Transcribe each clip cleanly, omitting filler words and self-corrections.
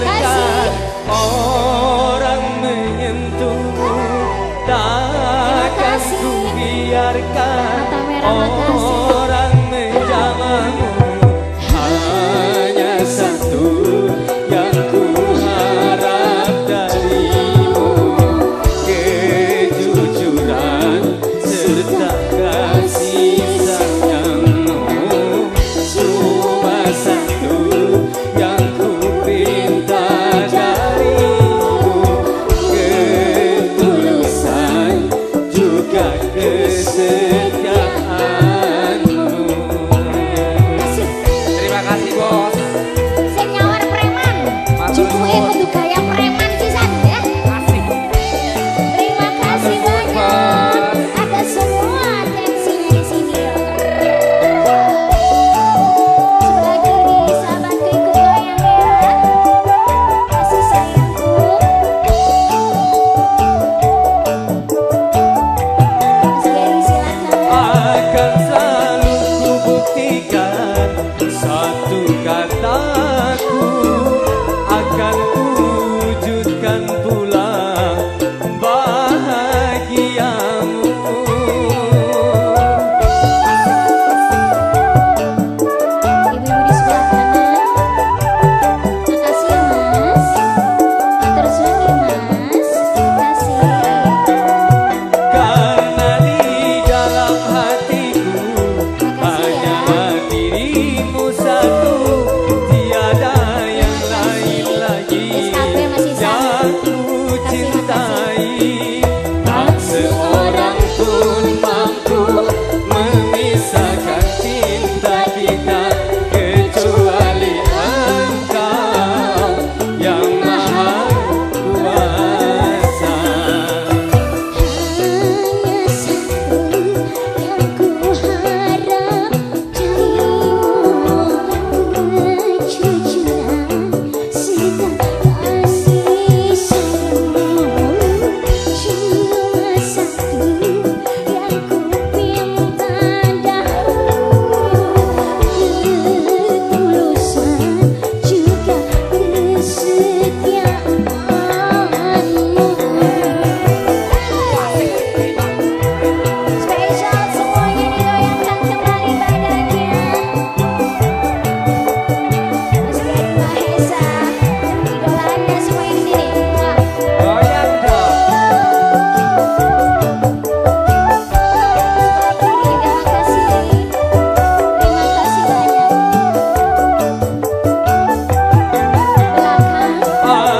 biarkan orang menyentuhmu, takkan ku biarkan orang menjamahmu. Hanya satu yang ku harap darimu, kejujuran serta kasih sayangmu. Cuma satu yang ku minta darimu, ketulusan juga kesetiaanmu. Terima kasih bos. Sing nyawar preman, jupuke kudu gaya preman pisan ya. Asik. Terima kasih banyak. Ada semua tensinya di sini. Sebelah kiri sahabatku ikut goyang ya. Kasih sayangku. Mas Gary silakan. Akan selalu ku buktikan satu kataku, akan ku wujudkan pula bahagiamu. Ibu-ibu di sebelah kanan. Makasih ya Mas. Matur suwun ya Mas. Makasih. Karena di dalam hatiku hanya dirimu satu, tiada yang lain lagi SKP masih yang sama. ku cintai. Tak Makasih. seorang pun mampu memisahkan cinta kita, kecuali Engkau yang maha kuasa. Hanya satu yang ku harap darimu, kejujuran serta kasih sayangmu. Cuma satu yang ku minta darimu, ketulusan juga kesetiaanmu. Spesial semuanya digoyangkan kembali badannya. Mas Gary Mahesa, idola Anda semua yang di sini. Goyang dong. Sebelah kiri juga makasih. Terima kasih banyak. Belakang.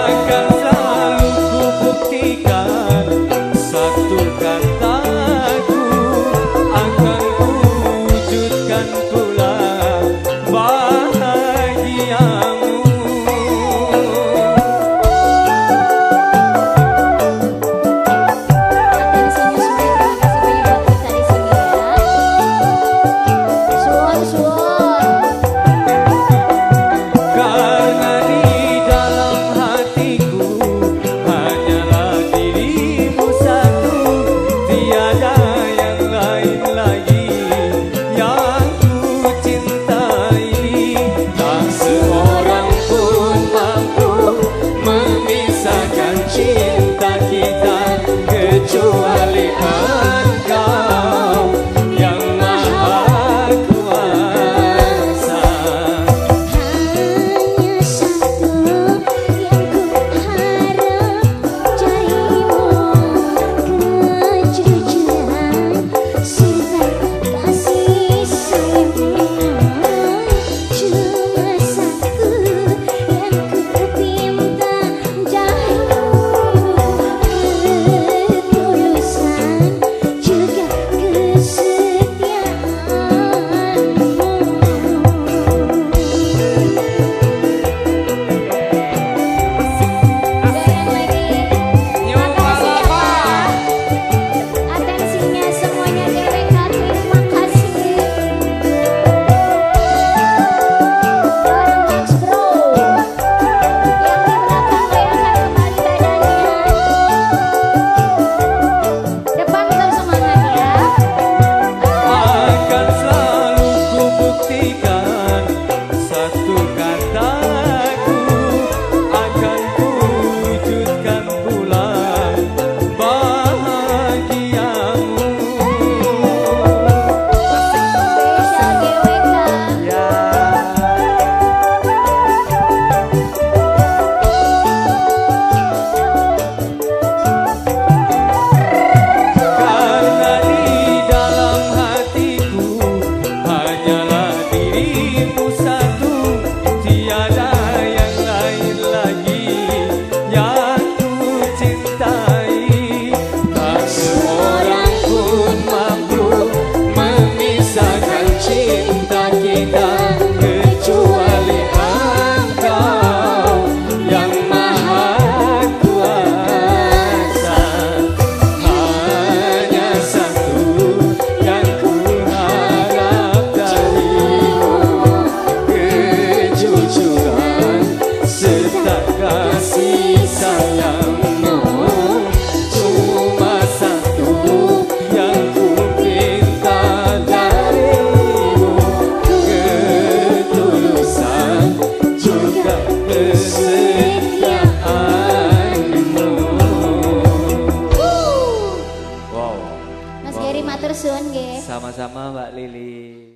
nuwun nggih. Sama-sama Mbak Lili.